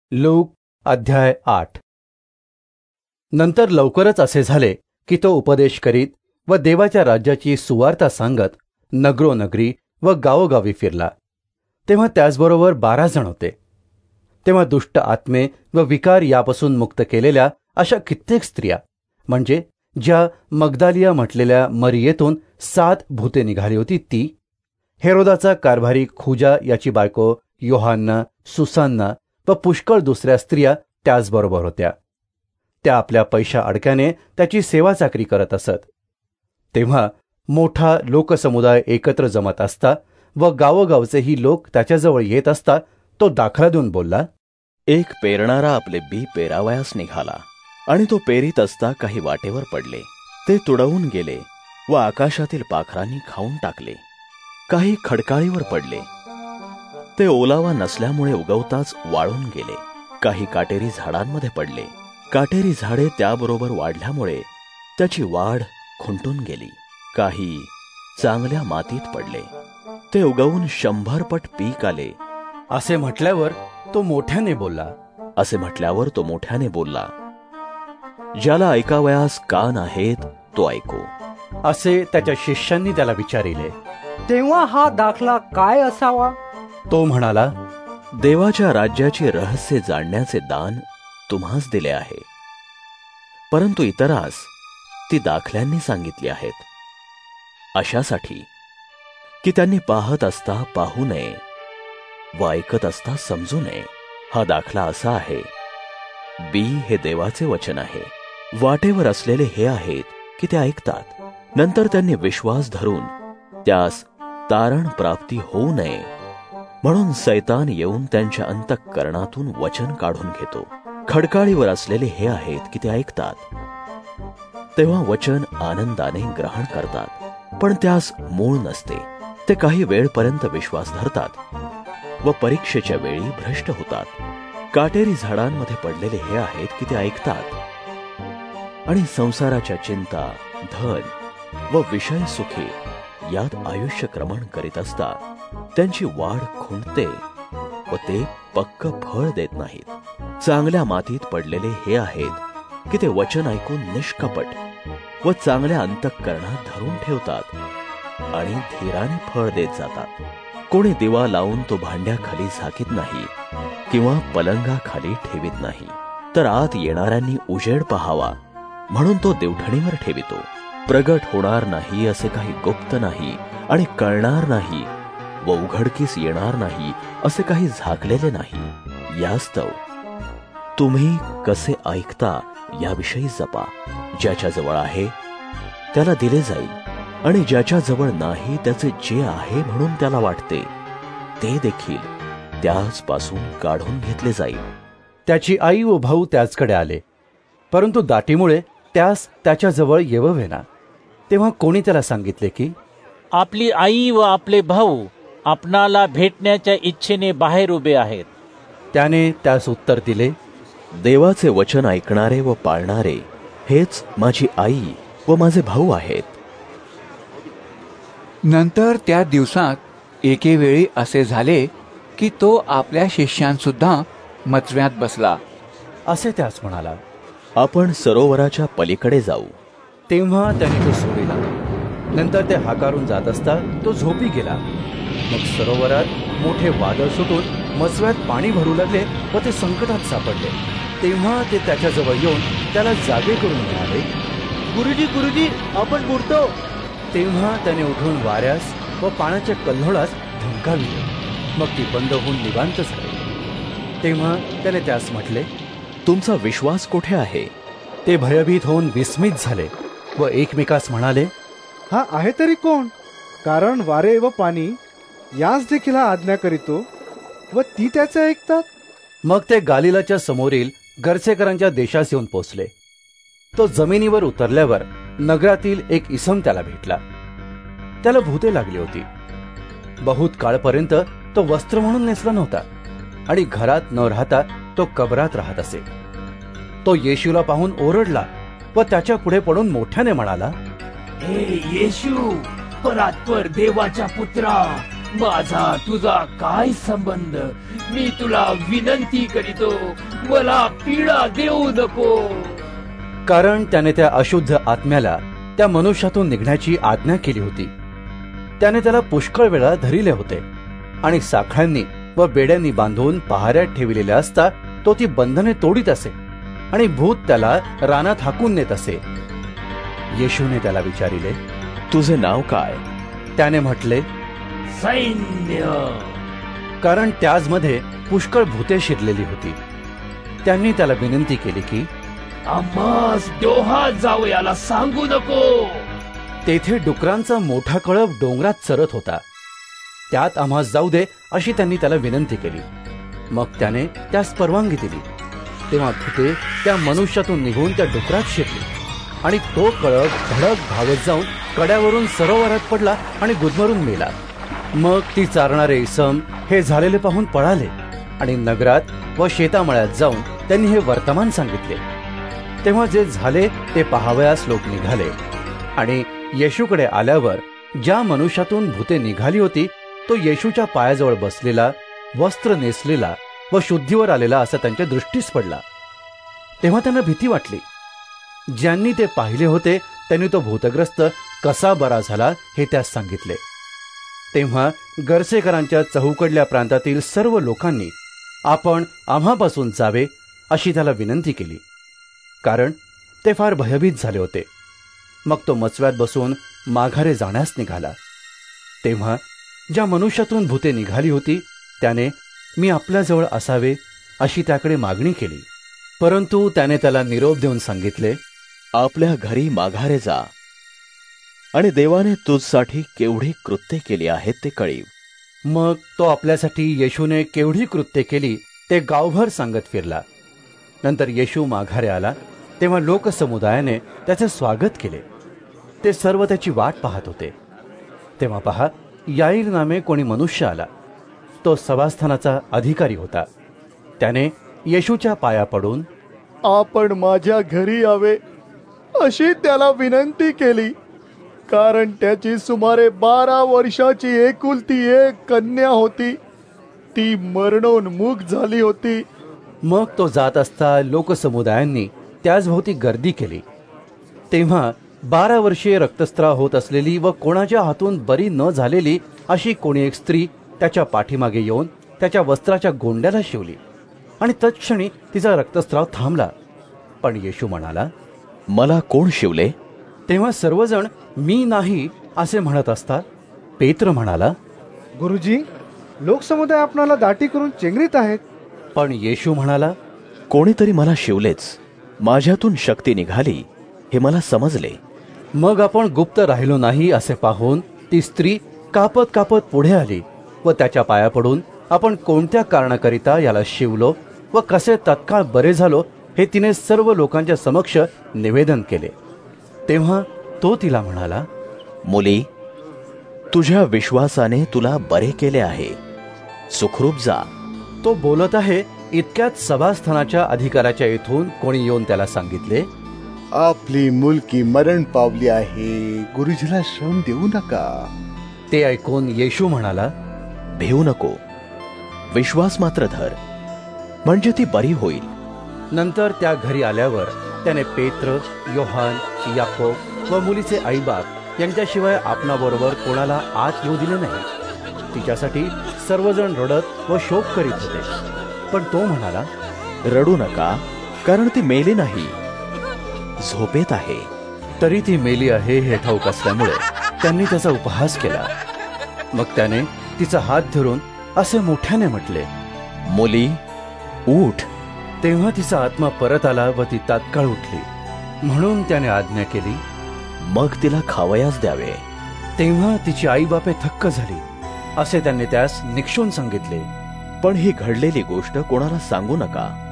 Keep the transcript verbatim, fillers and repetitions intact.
Look अध्याय आठ. नंतर लवकरच असे झाले की तो उपदेश करीत व देवाच्या राज्याची सुवार्ता सांगत नगरोनगरी व गावोगावी फिरला. तेव्हा त्याचबरोबर बारा जण होते. तेव्हा दुष्ट आत्मे व विकार यापासून मुक्त केलेल्या अशा कित्येक स्त्रिया, म्हणजे ज्या मगदालिया म्हटलेल्या मरियेतून सात भूते निघाली होती ती, हेरोदाचा कारभारी खुजा याची बायको योहान्ना, सुसान्ना व पुष्कळ दुसऱ्या स्त्रिया त्याचबरोबर होत्या. त्या आपल्या पैशा अडक्याने त्याची सेवा चाकरी करत असत. तेव्हा मोठा लोकसमुदाय एकत्र जमत असता व गावोगावचेही लोक त्याच्याजवळ येत असता तो दाखला देऊन बोलला, एक पेरणारा आपले बी पेरावयास निघाला, आणि तो पेरीत असता काही वाटेवर पडले. ते तुडवून गेले व आकाशातील पाखरांनी खाऊन टाकले. काही खडकाळीवर पडले, ते ओलावा नसल्यामुळे उगवताच वाळून गेले. काही काटेरी झाडांमध्ये पडले, काटेरी झाडे त्याबरोबर वाढल्यामुळे त्याची वाढ खुंटून गेली. काही चांगल्या मातीत पडले, ते उगवून शंभर पट पीक आले. असे म्हटल्यावर तो मोठ्याने बोलला असे म्हटल्यावर तो मोठ्याने बोलला ज्याला ऐकावयास कान आहेत तो ऐको. असे त्याच्या शिष्यांनी त्याला विचारिले. तेव्हा हा दाखला काय असावा? तो म्हणाला, देवाच्या राज्याची रहस्य जाणण्याचे दान तुम्हास दिले आहे, परंतु इतरास ती दाखल्यांनी सांगितली आहेत, अशासाठी की त्यांनी पाहत असता पाहू नये व ऐकत असता समजू नये. हा दाखला असा आहे, बी हे देवाचे वचन आहे. वाटेवर असलेले हे आहेत की ते ऐकतात, नंतर त्यांनी विश्वास धरून त्यास तारण प्राप्ती होऊ नये म्हणून सैतान येऊन त्यांच्या अंतःकरणातून वचन काढून घेतो. खडकाळीवर असलेले हे आहेत की ते ऐकतात, तेव्हा वचन आनंदाने ग्रहण करतात, पण त्यास मूळ नसते. ते काही वेळपर्यंत विश्वास धरतात व परीक्षेच्या वेळी भ्रष्ट होतात. काटेरी झाडांमध्ये पडलेले हे आहेत की ते ऐकतात आणि संसाराच्या चिंता, धन व विषय सुखी यात आयुष्य क्रमण करीत असतात. त्यांची वाढ खुंटते व ते पक्क फळ देत नाहीत. चांगल्या मातीत पडलेले हे आहेत की ते वचन ऐकून निष्कपट व चांगल्या अंतःकरणात धरून ठेवतात आणि धीराने फळ देत जातात. कोणी दिवा लावून तो भांड्याखाली झाकीत नाही किंवा पलंगाखाली ठेवीत नाही, तर आत येणाऱ्यांनी उजेड पहावा म्हणून तो देवठणीवर ठेवितो. प्रगट होणार नाही असे काही गुप्त नाही आणि कळणार नाही व उघडकीस येणार नाही असे काही झाकलेले नाही. यास्तव तुम्ही कसे ऐकता याविषयी जपा. ज्याच्या जवळ आहे त्याला दिले जाईल, आणि ज्याच्या जवळ नाही त्याचे जे आहे म्हणून त्याला वाटते ते देखील त्याचपासून काढून घेतले जाईल. त्याची आई व भाऊ त्याचकडे आले, परंतु दाटीमुळे त्यास त्याच्याजवळ येववेना. तेव्हा कोणी त्याला सांगितले की आपली आई व आपले भाऊ आपणाला भेटण्याच्या इच्छेने बाहेर उभे आहेत. त्याने त्यास उत्तर दिले, देवाचे वचन ऐकणारे व पाळणारे हेच माझी आई व माझे भाऊ आहेत. नंतर त्या दिवसात एके वेळी असे झाले की तो आपल्या शिष्यांसुद्धा मचव्यात बसला. असे त्यास म्हणाला, आपण सरोवराच्या पलीकडे जाऊ. तेव्हा त्याने तो सोडिला. नंतर ते हाकारून जात असता तो झोपी गेला. मग सरोवरात मोठे वादळ सुटून मचव्यात पाणी भरू लागले व ते संकटात सापडले. तेव्हा ते त्याच्याजवळ येऊन त्याला जागे करून म्हणाले, गुरुजी गुरुजी आपण बुडतो. तेव्हा त्याने उठून वाऱ्यास व पाण्याच्या कल्लोळास धमकाविले. मग ती बंद होऊन निवांत झाली. तेव्हा त्याने त्यास म्हटले, तुमचा विश्वास कोठे आहे? ते भयभीत होऊन विस्मित झाले व एकमेकास म्हणाले, हा आहे तरी कोण? कारण वारे व पाणी यास देखील हा आज्ञा करीतो व ती त्याचे ऐकतात. मग ते गालिलाच्या समोरील गर्सेकरांच्या देशास येऊन पोचले. तो जमिनीवर उतरल्यावर नगरातील एक इसम त्याला भेटला. त्याला भूते लागली होती. बहुत काळपर्यंत तो वस्त्र म्हणून नेसला नव्हता आणि घरात न राहता तो कबरात राहत असे. तो येशूला पाहून ओरडला व त्याच्या पुढे पडून मोठ्याने म्हणाला, हे येशू, परात्पर देवाच्या पुत्रा, माझा तुझा काय संबंध? मी तुला विनंती करीतो, मला पीडा देऊ नको. कारण त्याने त्या अशुद्ध आत्म्याला त्या मनुष्यातून निघण्याची आज्ञा केली होती. त्याने त्याला पुष्कळ वेळा धरिले होते आणि साखळ्यांनी व बेड्यांनी बांधून पहाऱ्यात ठेविलेले असता तो ती बंधने तोडीत असे आणि भूत त्याला रानात हाकून नेत असे. येशूने त्याला विचारिले, तुझे नाव काय? त्याने म्हटले, सैन्य. कारण त्याचमध्ये पुष्कळ भूते शिरलेली होती. त्यांनी त्याला विनंती केली की आम्हास डोहात जावयाला सांगू नको. तेथे डुकरांचा मोठा कळप डोंगरात चरत होता, त्यात आम्हास जाऊ दे अशी त्यांनी त्याला विनंती केली. मग त्याने त्यास परवानगी दिली. तेव्हा भूते त्या मनुष्यातून निघून त्या डुकरात शिरली आणि तो कळप धडक धावत जाऊन कड्यावरून सरोवरात पडला आणि गुदमरून मेला. मग ती चारणारे इसम हे झालेले पाहून पळाले आणि नगरात व शेतामळ्यात जाऊन त्यांनी हे वर्तमान सांगितले. तेव्हा जे झाले ते पाहावयास लोक निघाले आणि येशूकडे आल्यावर ज्या मनुष्यातून भूते निघाली होती तो येशूच्या पायाजवळ बसलेला, वस्त्र नेसलेला व शुद्धीवर आलेला असा त्यांच्या दृष्टीस पडला. तेव्हा त्यांना भीती वाटली. ज्यांनी ते पाहिले होते त्यांनी तो भूतग्रस्त कसा बरा झाला हे त्यास सांगितले. तेव्हा गर्सेकरांच्या चहूकडल्या प्रांतातील सर्व लोकांनी आपण आम्हापासून जावे अशी त्याला विनंती केली, कारण ते फार भयभीत झाले होते. मग तो मचव्यात बसून माघारे जाण्यास निघाला. तेव्हा ज्या मनुष्यातून भूते निघाली होती त्याने मी आपल्याजवळ असावे अशी त्याकडे मागणी केली. परंतु त्याने त्याला निरोप देऊन सांगितले, आपल्या घरी माघारे जा आणि देवाने तुझसाठी केवढी कृत्ये केली आहेत ते कळीव. मग तो आपल्यासाठी येशूने केवढी कृत्ये केली ते गावभर सांगत फिरला. नंतर येशू माघारे आला तेव्हा लोकसमुदायाने त्याचे स्वागत केले. ते सर्व त्याची वाट पाहत होते. तेव्हा पहा, याईर नामे कोणी मनुष्य आला. तो सभास्थानाचा अधिकारी होता. त्याने येशूच्या पाया पडून आपण माझ्या घरी यावे अशी त्याला विनंती केली, कारण त्याची सुमारे बारा वर्षाची एकुलती एक कन्या होती, ती मरणोन्मुख झाली होती. मग तो जात असता लोकसमुदायांनी त्याचभोवती गर्दी केली. तेव्हा बारा वर्षीय रक्तस्त्राव होत असलेली व कोणाच्या हातून बरी न झालेली अशी कोणी एक स्त्री त्याच्या पाठीमागे येऊन त्याच्या वस्त्राच्या गोंड्याला शिवली आणि तत्क्षणी तिचा रक्तस्त्राव थांबला. पण येशू म्हणाला, मला कोण शिवले? तेव्हा सर्वजण मी नाही असे म्हणत असता पेत्र म्हणाला, गुरुजी, लोकसमुदाय आपणाला दाटी करून चेंगरीत आहेत. पण येशू म्हणाला, कोणीतरी मला शिवलेच. माझ्यातून शक्ती निघाली हे मला समजले. मग आपण गुप्त राहिलो नाही असे पाहून ती स्त्री कापत कापत पुढे आली व त्याच्या पाया पडून आपण कोणत्या कारणाकरिता याला शिवलो व कसे तत्काळ बरे झालो हे तिने सर्व लोकांच्या समक्ष निवेदन केले. तेव्हा तो तिला म्हणाला, मुली, तुझ्या विश्वासाने तुला बरे केले आहे. सुखरूप जा. तो बोलत आहे इतक्यात सभास्थानाच्या अधिकाराच्या येथून कोणी येऊन त्याला सांगितले, आपली मुलगी मरण पावली आहे, गुरुजीला श्रम देऊ नका. ते ऐकून येशू म्हणाला, भिवू नको, विश्वास मात्र धर, म्हणजे ती बरी होईल. नंतर त्या घरी आल्यावर त्याने पेत्र, योहान, याकोब व मुलीचे आईबाप यांच्याशिवाय आपणाबरोबर कोणाला आत येऊ दिले नाही. तिच्यासाठी सर्वजण रडत व शोक करीत होते. पण तो म्हणाला, रडू नका, कारण ती मेली नाही, झोपेत आहे. तरी ती मेली आहे हे ठाऊक असल्यामुळे त्यांनी त्याचा उपहास केला. मग त्याने तिचा हात धरून असे मोठ्याने म्हटले, मुली, उठ. तेव्हा तिचा आत्मा परत आला व ती तात्काळ उठली. म्हणून त्याने आज्ञा केली, मग तिला खावयास द्यावे. तेव्हा तिची आई बापे थक्क झाली असे त्यांनी त्यास निक्षून सांगितले. पण ही घडलेली गोष्ट कोणाला सांगू नका,